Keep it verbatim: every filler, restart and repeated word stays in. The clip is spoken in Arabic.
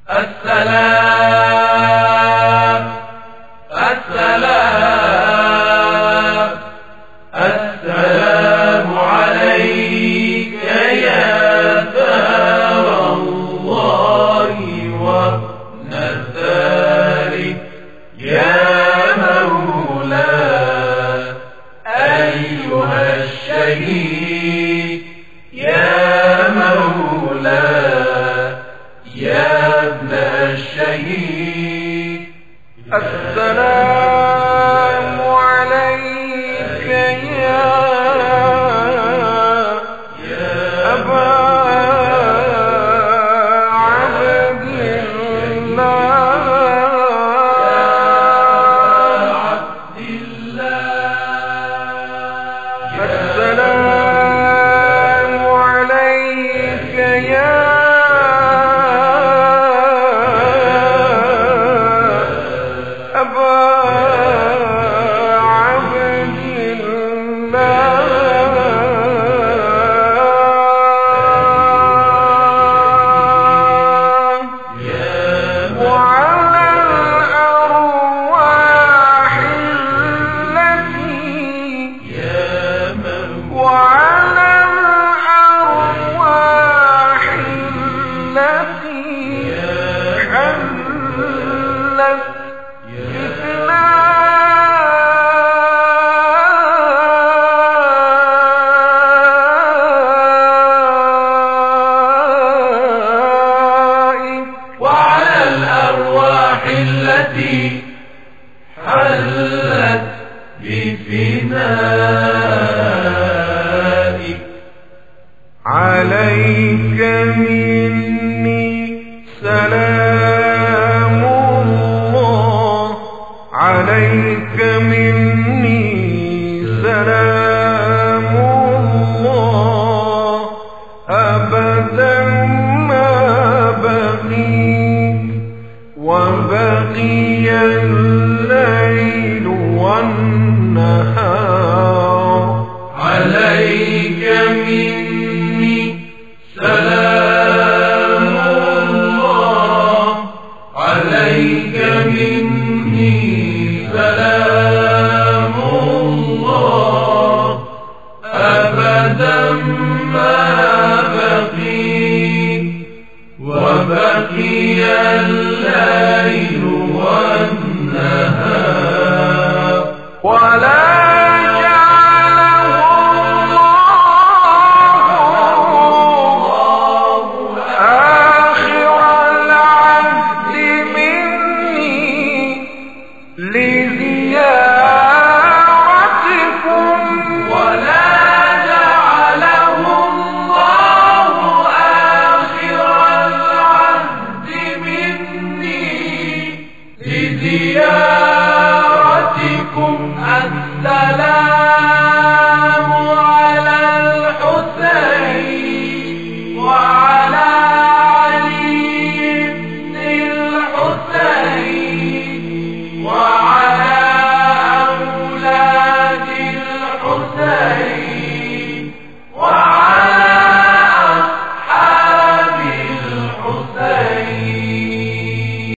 السلام السلام السلام عليك يا دار الله ونثاره يا مولاي أيها الشهيد يا مولاي يا ابن الشهيد. السلام عليك يا أبا عبد الله. السلام عليك يا أبا عبد الله. وعلى الأرواح التي وعلى الأرواح التي حلت وعلى الأرواح التي حلت بفنائك عليك مني سلام الله عليك مني سلام الله أبدا ما بقيت وبقي الليل والنهار عليك مني سلام الله عليك مني سلام الله أبدا ما بقيت وبقي الليل